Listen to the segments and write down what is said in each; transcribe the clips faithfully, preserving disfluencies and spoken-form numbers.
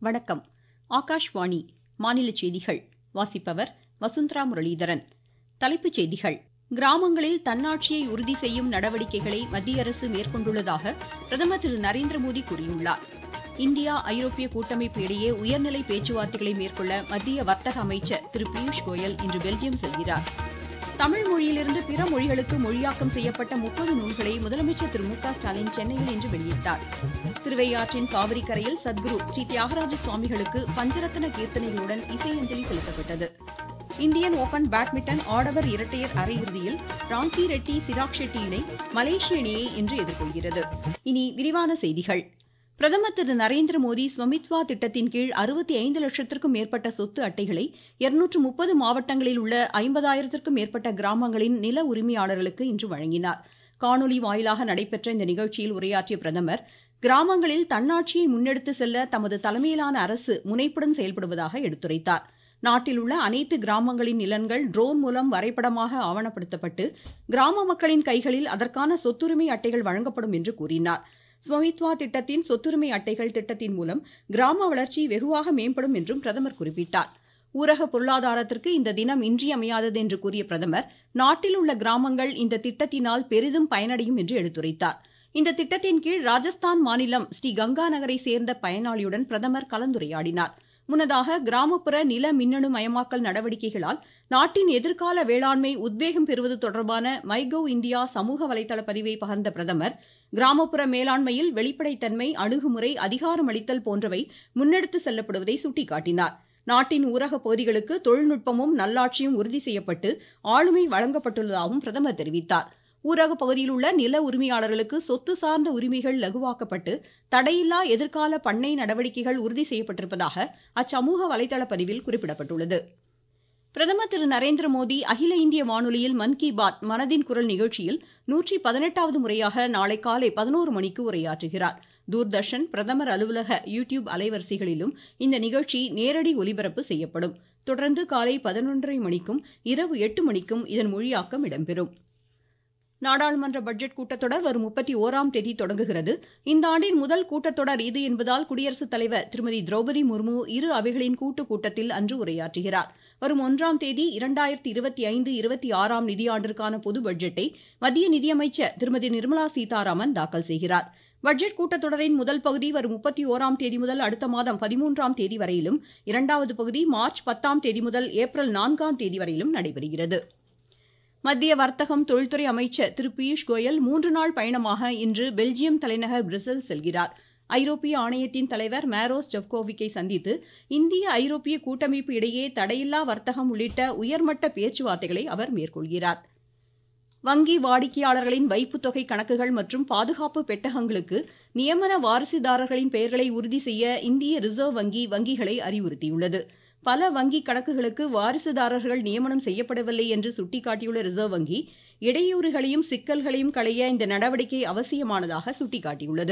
வணக்கம். ஆகாஷ்வாணி மாநில செய்திகள் வாசிப்பவர் வசுந்தரா முரளிதரன். தலைப்புச் செய்திகள். கிராமங்களில் தன்னாட்சியை உறுதி செய்யும் நடவடிக்கைகளை மத்திய அரசு மேற்கொண்டுள்ளதாக பிரதமர் திரு நரேந்திர மோடி கூறியுள்ளார். இந்தியா ஐரோப்பிய கூட்டமைப்பு இடையே உயர்நிலை பேச்சுவார்த்தைகளை மேற்கொள்ள மத்திய வர்த்தக அமைச்சர் திரு பியூஷ் கோயல் இன்று பெல்ஜியம் செல்கிறார். தமிழ் மொழியிலிருந்து பிற மொழிகளுக்கு மொழியாக்கம் செய்யப்பட்ட முப்பது நூல்களை முதலமைச்சர் திரு மு க ஸ்டாலின் சென்னையில் இன்று வெளியிட்டார். திருவையாற்றின் காவிரி கரையில் சத்குரு ஸ்ரீ தியாகராஜ சுவாமிகளுக்கு பஞ்சரத்ன கீர்த்தனைகளுடன் இசையஞ்சலி செலுத்தப்பட்டது. இந்தியன் ஓபன் பேட்மிண்டன் ஆடவர் இரட்டையர் அரையிறுதியில் ராங்கி ரெட்டி சிராக் ஷெட்டி இணை மலேசிய இணையை இன்று எதிர்கொள்கிறது. இனி விரிவான செய்திகள். பிரதமர் திரு நரேந்திர மோடி ஸ்வமித்வா திட்டத்தின் கீழ் அறுபத்தி ஐந்து லட்சத்திற்கும் மேற்பட்ட சொத்து அட்டைகளை இருநூற்று முப்பது மாவட்டங்களில் உள்ள ஐம்பதாயிரத்திற்கும் மேற்பட்ட கிராமங்களின் நில உரிமையாளர்களுக்கு இன்று வழங்கினார். காணொலி வாயிலாக நடைபெற்ற இந்த நிகழ்ச்சியில் உரையாற்றிய பிரதமர், கிராமங்களில் தன்னாட்சியை முன்னெடுத்து செல்ல தமது தலைமையிலான அரசு முனைப்புடன் செயல்படுவதாக எடுத்துரைத்தார். நாட்டில் உள்ள அனைத்து கிராமங்களின் நிலங்கள் ட்ரோன் மூலம் வரைபடமாக ஆவணப்படுத்தப்பட்டு கிராம மக்களின் கைகளில் அதற்கான சொத்துரிமை அட்டைகள் வழங்கப்படும் என்று கூறினார். ஸ்வமித்வா திட்டத்தின் சொத்துரிமை அட்டைகள் திட்டத்தின் மூலம் கிராம வளர்ச்சி வெகுவாக மேம்படும் என்றும் பிரதமர் குறிப்பிட்டார். ஊரக பொருளாதாரத்திற்கு இந்த தினம் இன்றியமையாதது என்று கூறிய பிரதமர், நாட்டில் உள்ள கிராமங்கள் இந்த திட்டத்தினால் பெரிதும் பயனடையும் என்று எடுத்துரைத்தார். இந்த திட்டத்தின் கீழ் ராஜஸ்தான் மாநிலம் ஸ்ரீ கங்கா நகரை சேர்ந்த பயனாளியுடன் பிரதமர் கலந்துரையாடினார். முன்னதாக கிராமப்புற நில மின்னணு மயமாக்கல் நடவடிக்கைகளால் நாட்டின் எதிர்கால வேளாண்மை உத்வேகம் பெறுவது தொடர்பான மைகவ் இந்தியா சமூக வலைதள பதிவை பகிர்ந்த பிரதமர், கிராமப்புற மேலாண்மையில் வெளிப்படைத்தன்மை, அணுகுமுறை, அதிகாரமளித்தல் போன்றவை முன்னெடுத்து செல்லப்படுவதை சுட்டிக்காட்டினார். நாட்டின் ஊரக பகுதிகளுக்கு தொழில்நுட்பமும் நல்லாட்சியும் உறுதி செய்யப்பட்டு ஆளுமை வழங்கப்பட்டுள்ளதாகவும் பிரதமர் தெரிவித்தார். ஊரக பகுதியில் உள்ள நில உரிமையாளர்களுக்கு சொத்து சார்ந்த உரிமைகள் லகுவாக்கப்பட்டு தடையில்லா எதிர்கால பண்ணை நடவடிக்கைகள் உறுதி செய்யப்பட்டிருப்பதாக அச்சமூக வலைதள பதிவில் குறிப்பிடப்பட்டுள்ளது. பிரதமர் திரு நரேந்திர மோடி அகில இந்திய வானொலியில் மன் கி பாத் மனதின் குரல் நிகழ்ச்சியில் நூற்றி பதினெட்டாவது முறையாக நாளை காலை பதினோரு மணிக்கு உரையாற்றுகிறார். தூர்தர்ஷன், பிரதமர் அலுவலக யூடியூப் அலைவரிசைகளிலும் இந்த நிகழ்ச்சி நேரடி ஒலிபரப்பு செய்யப்படும். தொடர்ந்து காலை பதினொன்றரை மணிக்கும் இரவு எட்டு மணிக்கும் இதன் மொழியாக்கம் இடம்பெறும். நாடாளுமன்ற பட்ஜெட் கூட்டத்தொடர் வரும் முப்பத்தி ஓராம் தேதி தொடங்குகிறது. இந்த ஆண்டின் முதல் கூட்டத்தொடர் இது என்பதால் குடியரசுத் தலைவர் திருமதி திரௌபதி முர்மு இரு அவைகளின் கூட்டு கூட்டத்தில் அன்று உரையாற்றுகிறார். வரும் ஒன்றாம் தேதி இரண்டாயிரத்தி இருபத்தி ஐந்து இருபத்தி ஆறாம் நிதியாண்டிற்கான பொது பட்ஜெட்டை மத்திய நிதியமைச்சர் திருமதி நிர்மலா சீதாராமன் தாக்கல் செய்கிறார். பட்ஜெட் கூட்டத்தொடரின் முதல் பகுதி வரும் முப்பத்தி ஓராம் தேதி முதல் அடுத்த மாதம் பதிமூன்றாம் தேதி வரையிலும், இரண்டாவது பகுதி மார்ச் பத்தாம் தேதி முதல் ஏப்ரல் நான்காம் தேதி வரையிலும் நடைபெறுகிறது. மத்திய வர்த்தகம் தொழில்துறை அமைச்சர் திரு பியூஷ் கோயல் மூன்று நாள் பயணமாக இன்று பெல்ஜியம் தலைநகர் பிரசல்ஸ் செல்கிறார். ஐரோப்பிய ஆணையத்தின் தலைவர் மேரோஸ் ஜெவ்கோவிக்கை சந்தித்து இந்திய ஐரோப்பிய கூட்டமைப்பு இடையே தடையில்லா வர்த்தகம் உள்ளிட்ட உயர்மட்ட பேச்சுவார்த்தைகளை அவர் மேற்கொள்கிறார். வங்கி வாடிக்கையாளர்களின் வைப்புத் தொகை கணக்குகள் மற்றும் பாதுகாப்பு பெட்டகங்களுக்கு நியமன வாரிசுதாரர்களின் பெயர்களை உறுதி செய்ய இந்திய ரிசர்வ் வங்கி வங்கிகளை அறிவுறுத்தியுள்ளது. பல வங்கி கணக்குகளுக்கு வாரிசுதாரர்கள் நியமனம் செய்யப்படவில்லை என்று சுட்டிக்காட்டியுள்ள ரிசர்வ் வங்கி, இடையூறுகளையும் சிக்கல்களையும் களைய இந்த நடவடிக்கை அவசியமானதாக சுட்டிக்காட்டியுள்ளது.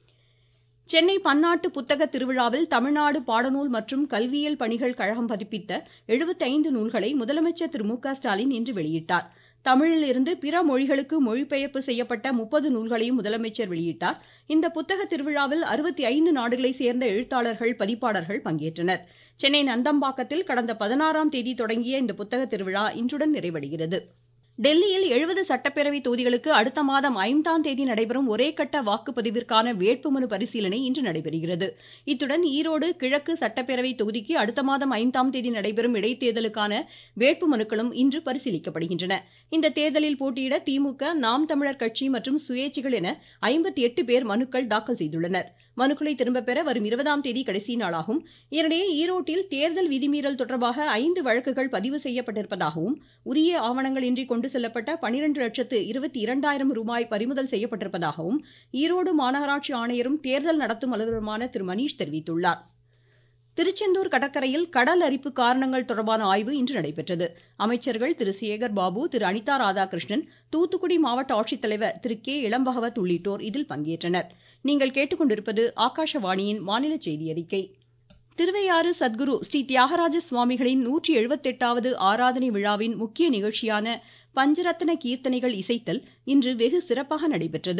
சென்னை பன்னாட்டு புத்தக திருவிழாவில் தமிழ்நாடு பாடநூல் மற்றும் கல்வியியல் பணிகள் கழகம் பதிப்பித்த எழுபத்தி ஐந்து நூல்களை முதலமைச்சர் திரு மு க ஸ்டாலின் இன்று வெளியிட்டார். தமிழில் இருந்து பிற மொழிகளுக்கு மொழிபெயர்ப்பு செய்யப்பட்ட முப்பது நூல்களையும் முதலமைச்சர் வெளியிட்டார். இந்த புத்தக திருவிழாவில் அறுபத்தி ஐந்து நாடுகளை சேர்ந்த எழுத்தாளர்கள், பதிப்பாளர்கள் பங்கேற்றனர். சென்னை நந்தம்பாக்கத்தில் கடந்த பதினாறாம் தேதி தொடங்கிய இந்த புத்தக திருவிழா இன்றுடன் நிறைவடைகிறது. டெல்லியில் எழுபது சட்டப்பேரவை தொகுதிகளுக்கு அடுத்த மாதம் ஐந்தாம் தேதி நடைபெறும் ஒரே கட்ட வாக்குப்பதிவிற்கான வேட்புமனு பரிசீலனை இன்று நடைபெறுகிறது. இத்துடன் ஈரோடு கிழக்கு சட்டப்பேரவை தொகுதிக்கு அடுத்த மாதம் ஐந்தாம் தேதி நடைபெறும் இடைத்தேர்தலுக்கான வேட்புமனுக்களும் இன்று பரிசீலிக்கப்படுகின்றன. இந்த தேர்தலில் போட்டியிட திமுக, நாம் தமிழர் கட்சி மற்றும் சுயேட்சைகள் என ஐம்பத்தி எட்டு பேர் மனுக்கள் தாக்கல் செய்துள்ளனர். மனுக்களை திரும்பப் பெற வரும் இருபதாம் தேதி கடைசி நாளாகும். இதனிடையே ஈரோட்டில் தேர்தல் விதிமீறல் தொடர்பாக ஐந்து வழக்குகள் பதிவு செய்யப்பட்டிருப்பதாகவும், உரிய ஆவணங்கள் இன்றி கொண்டு செல்லப்பட்ட பனிரெண்டு லட்சத்து இருபத்தி இரண்டாயிரம் ரூபாய் பறிமுதல் செய்யப்பட்டிருப்பதாகவும் ஈரோடு மாநகராட்சி ஆணையரும் தேர்தல் நடத்தும் அலுவலருமான திரு மணீஷ் தெரிவித்துள்ளார். திருச்செந்தூர் கடற்கரையில் கடல் அரிப்பு காரணங்கள் தொடர்பான ஆய்வு இன்று நடைபெற்றது. அமைச்சர்கள் திரு சேகர் பாபு, திரு அனிதா ராதாகிருஷ்ணன், தூத்துக்குடி மாவட்ட ஆட்சித்தலைவர் திரு கே இளம்பகவத் உள்ளிட்டோர் இதில் பங்கேற்றனர். நீங்கள் கேட்டுக்கொண்டிருப்பது ஆகாஷவாணியின் மாநில செய்தி அறிக்கை. திருவையாறு சத்குரு ஸ்ரீ தியாகராஜ சுவாமிகளின் நூற்றி எழுபத்தி எட்டாவது ஆராதனை விழாவின் முக்கிய நிகழ்ச்சியான பஞ்சரத்ன கீர்த்தனைகள் இசைத்தல் இன்று வெகு சிறப்பாக நடைபெற்றது.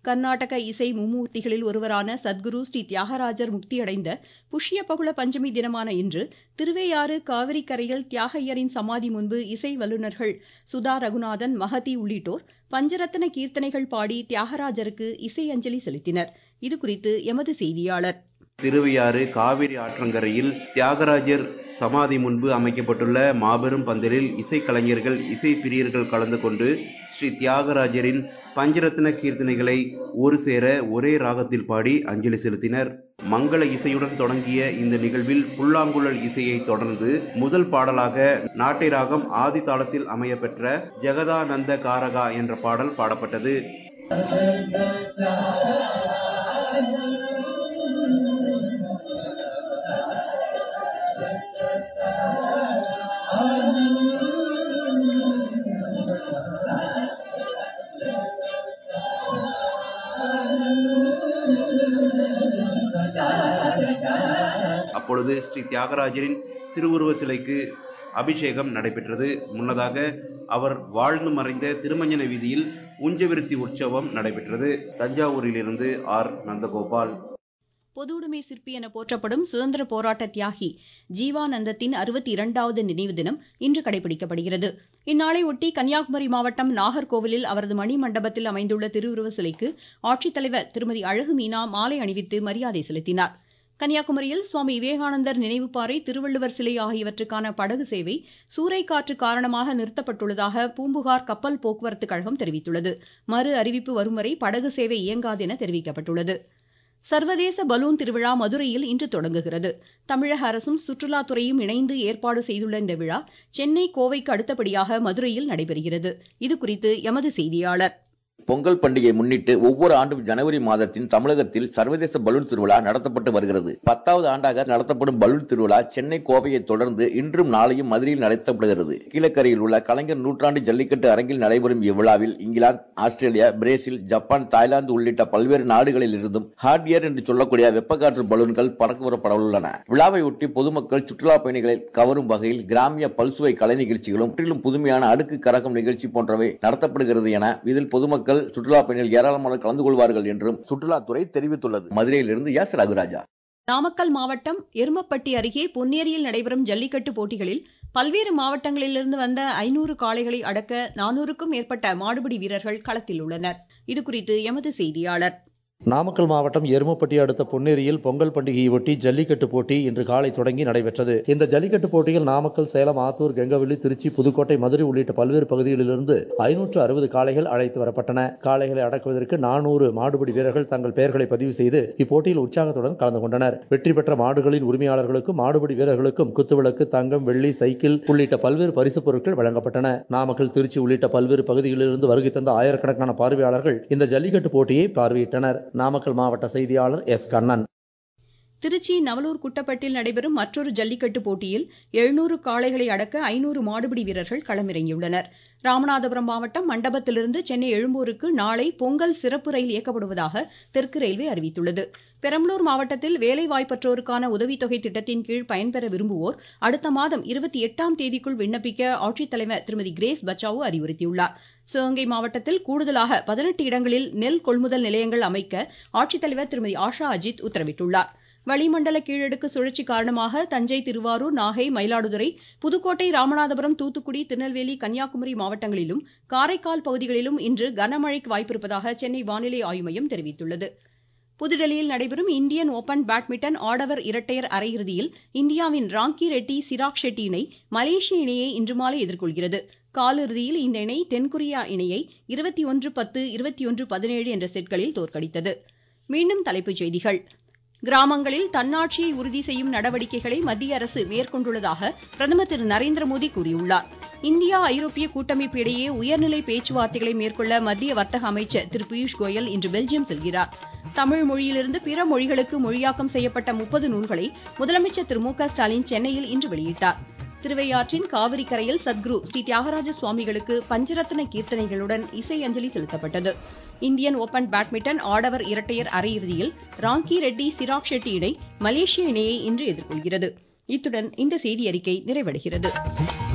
கர்நாடக இசை மும்மூர்த்திகளில் ஒருவரான சத்குரு ஸ்ரீ தியாகராஜர் முக்தியடைந்த புஷ்ய பகுள பஞ்சமி தினமான இன்று திருவையாறு காவிரி கரையில் தியாகையரின் சமாதி முன்பு இசை வல்லுநர்கள் சுதா ரகுநாதன் மகதி உள்ளிட்டோர் பஞ்சரத்ன கீர்த்தனைகள் பாடி தியாகராஜருக்கு இசை அஞ்சலி செலுத்தினர். இதுகுறித்து எமது செய்தியாளர். திருவையாறு காவிரி ஆற்றங்கரையில் தியாகராஜர் சமாதி முன்பு அமைக்கப்பட்டுள்ள மாபெரும் பந்தலில் இசைக்கலைஞர்கள் இசை பிரியர்கள் கலந்து கொண்டு ஸ்ரீ தியாகராஜரின் பஞ்சரத்ன கீர்த்தனைகளை ஒரு சேர ஒரே ராகத்தில் பாடி அஞ்சலி செலுத்தினர். மங்கள இசையுடன் தொடங்கிய இந்த நிகழ்வில் புல்லாங்குழல் இசையை தொடர்ந்து முதல் பாடலாக நாட்டை ராகம் ஆதி தாளத்தில் அமையப்பெற்ற ஜெகதானந்த காரகா என்ற பாடல் பாடப்பட்டது. அப்பொழுது ஸ்ரீ தியாகராஜரின் திருவுருவ சிலைக்கு அபிஷேகம் நடைபெற்றது. முன்னதாக அவர் வாழ்ந்து மறைந்த திருமஞ்சன வீதியில் உஞ்சவிருத்தி உற்சவம் நடைபெற்றது. தஞ்சாவூரிலிருந்து ஆர் நந்தகோபால். பொதுவுடைமை சிற்பி என போற்றப்படும் சுதந்திர போராட்ட தியாகி ஜீவானந்தத்தின் அறுபத்தி இரண்டாவது நினைவு தினம் இன்று கடைபிடிக்கப்படுகிறது. இந்நாளை ஒட்டி கன்னியாகுமரி மாவட்டம் நாகர்கோவிலில் அவரது மணி மண்டபத்தில் அமைந்துள்ள திருவுருவ சிலைக்கு ஆட்சித்தலைவர் திருமதி அழகு மீனா மாலை அணிவித்து மரியாதை செலுத்தினார். கன்னியாகுமரியில் சுவாமி விவேகானந்தர் நினைவுப்பாறை, திருவள்ளுவர் சிலை ஆகியவற்றுக்கான படகு சேவை சூறைக்காற்று காரணமாக நிறுத்தப்பட்டுள்ளதாக பூம்புகார் கப்பல் போக்குவரத்து கழகம் தெரிவித்துள்ளது. மறு அறிவிப்பு வரும் வரை படகு சேவை இயங்காது என தெரிவிக்கப்பட்டுள்ளது. சர்வதேச பலூன் திருவிழா மதுரையில் இன்று தொடங்குகிறது. தமிழக அரசும் சுற்றுலாத்துறையும் இணைந்து ஏற்பாடு செய்துள்ள இந்த விழா சென்னை, கோவைக்கு அடுத்தபடியாக மதுரையில் நடைபெறுகிறது. இதுகுறித்து எமது செய்தியாளர். பொங்கல் பண்டிகையை முன்னிட்டு ஒவ்வொரு ஆண்டும் ஜனவரி மாதத்தில் தமிழகத்தில் சர்வதேச பலூன் திருவிழா நடத்தப்பட்டு வருகிறது. பத்தாவது ஆண்டாக நடத்தப்படும் பலூன் திருவிழா சென்னை, கோவையை தொடர்ந்து இன்றும் நாளையும் மதுரையில் நடத்தப்படுகிறது. கீழக்கரையில் உள்ள கலைஞர் நூற்றாண்டு ஜல்லிக்கட்டு அரங்கில் நடைபெறும் இவ்விழாவில் England, Australia, Brazil, Japan, Thailand உள்ளிட்ட பல்வேறு நாடுகளில் இருந்தும் ஹாட் ஏர் என்று சொல்லக்கூடிய வெப்பக்காற்று பலூன்கள் பறக்கவிடப்பட உள்ளன. விழாவை ஒட்டி பொதுமக்கள், சுற்றுலா பயணிகளை கவரும் வகையில் கிராமிய பல்சுவை கலை நிகழ்ச்சிகளும் முற்றிலும் புதுமையான அடுக்கு கரகம் நிகழ்ச்சி போன்றவை நடத்தப்படுகிறது என இதில் பொதுமக்கள், சுற்றுலா பயணிகள் ஏராளமான கலந்து கொள்வார்கள் என்றும் சுற்றுலாத்துறை தெரிவித்துள்ளது. மதுரையிலிருந்து எஸ் ரகுராஜா. நாமக்கல் மாவட்டம் எருமப்பட்டி அருகே பொன்னேரியில் நடைபெறும் ஜல்லிக்கட்டு போட்டிகளில் பல்வேறு மாவட்டங்களிலிருந்து வந்த ஐநூறு காளைகளை அடக்க நானூறுக்கும் மேற்பட்ட மாடுபிடி வீரர்கள் களத்தில் உள்ளனர். இதுகுறித்து எமது செய்தியாளர். நாமக்கல் மாவட்டம் எருமப்பட்டி அடுத்த பொன்னேரியில் பொங்கல் பண்டிகையை ஒட்டி ஜல்லிக்கட்டு போட்டி இன்று காலை தொடங்கி நடைபெற்றது. இந்த ஜல்லிக்கட்டு போட்டியில் நாமக்கல், சேலம், ஆத்தூர், கெங்கவல்லி, திருச்சி, புதுக்கோட்டை, மதுரை உள்ளிட்ட பல்வேறு பகுதிகளிலிருந்து ஐநூற்று அறுபது காளைகள் அழைத்து வரப்பட்டன. காளைகளை அடக்குவதற்கு நானூறு மாடுபிடி வீரர்கள் தங்கள் பெயர்களை பதிவு செய்து இப்போட்டியில் உற்சாகத்துடன் கலந்து கொண்டனர். வெற்றி பெற்ற மாடுகளின் உரிமையாளர்களுக்கும் மாடுபிடி வீரர்களுக்கும் குத்துவிளக்கு, தங்கம், வெள்ளி, சைக்கிள் உள்ளிட்ட பல்வேறு பரிசுப் பொருட்கள் வழங்கப்பட்டன. நாமக்கல், திருச்சி உள்ளிட்ட பல்வேறு பகுதிகளிலிருந்து வருகை தந்த ஆயிரக்கணக்கான பார்வையாளர்கள் இந்த ஜல்லிக்கட்டு போட்டியை பார்வையிட்டனர். நாமக்கல் மாவட்ட செய்தியாளர் எஸ் கண்ணன். திருச்சி நவலூர் குட்டப்பட்டில் நடைபெறும் மற்றொரு ஜல்லிக்கட்டு போட்டியில் எழுநூறு காளைகளை அடக்க ஐநூறு மாடுபிடி வீரர்கள் களமிறங்கியுள்ளனர். ராமநாதபுரம் மாவட்டம் மண்டபத்திலிருந்து சென்னை எழும்பூருக்கு நாளை பொங்கல் சிறப்பு ரயில் இயக்கப்படுவதாக தெற்கு ரயில்வே அறிவித்துள்ளது. பெரம்பலூர் மாவட்டத்தில் வேலைவாய்ப்பற்றோருக்கான உதவித்தொகை திட்டத்தின் கீழ் பயன்பெற விரும்புவோர் அடுத்த மாதம் இருபத்தி எட்டாம் தேதிக்குள் விண்ணப்பிக்க ஆட்சித்தலைவர் திருமதி கிரேஸ் பச்சாவோ அறிவுறுத்தியுள்ளார். சிவகங்கை மாவட்டத்தில் கூடுதலாக பதினெட்டு இடங்களில் நெல் கொள்முதல் நிலையங்கள் அமைக்க ஆட்சித்தலைவர் திருமதி ஆஷா அஜித் உத்தரவிட்டுள்ளார். வளிமண்டல கீழடுக்கு சுழற்சி காரணமாக தஞ்சை, திருவாரூர், நாகை, மயிலாடுதுறை, புதுக்கோட்டை, ராமநாதபுரம், தூத்துக்குடி, திருநெல்வேலி, கன்னியாகுமரி மாவட்டங்களிலும் காரைக்கால் பகுதிகளிலும் இன்று கனமழைக்கு வாய்ப்பிருப்பதாக சென்னை வானிலை ஆய்வு மையம் தெரிவித்துள்ளது. புதுடெல்லியில் நடைபெறும் இந்தியன் ஓபன் பேட்மிண்டன் ஆடவர் இரட்டையர் அரையிறுதியில் இந்தியாவின் ராங்கி ரெட்டி, சிராக் ஷெட்டி இணை மலேசிய இணையை இன்று மாலை எதிர்கொள்கிறது. காலிறுதியில் இந்த இணை தென்கொரியா இணையை இருபத்தி ஒன்று பத்து, இருபத்தி ஒன்று பதினேழு என்ற செட்களில் தோற்கடித்தது. மீண்டும் தலைப்புச் செய்திகள். கிராமங்களில் தன்னாட்சியை உறுதி செய்யும் நடவடிக்கைகளை மத்திய அரசு மேற்கொண்டுள்ளதாக பிரதமர் திரு நரேந்திர மோடி கூறியுள்ளார். இந்தியா, ஐரோப்பிய கூட்டமைப்பு இடையே உயர்நிலை பேச்சுவார்த்தைகளை மேற்கொள்ள மத்திய வர்த்தக அமைச்சர் திரு பியூஷ் கோயல் இன்று பெல்ஜியம் செல்கிறார். தமிழ் மொழியிலிருந்து பிற மொழிகளுக்கு மொழியாக்கம் செய்யப்பட்ட முப்பது நூல்களை முதலமைச்சர் திரு மு க ஸ்டாலின் சென்னையில் இன்று வெளியிட்டார். திருவையாற்றின் காவிரி கரையில் சத்குரு ஸ்ரீ தியாகராஜ சுவாமிகளுக்கு பஞ்சரத்ன கீர்த்தனைகளுடன் இசை அஞ்சலி செலுத்தப்பட்டது. இந்தியன் ஓபன் பேட்மிண்டன் ஆடவர் இரட்டையர் அரையிறுதியில் ராங்கி ரெட்டி, சிராக் ஷெட்டி இணை மலேசிய இணையை இன்று எதிர்கொள்கிறது. இத்துடன் இந்த செய்தி அறிக்கை நிறைவடைகிறது.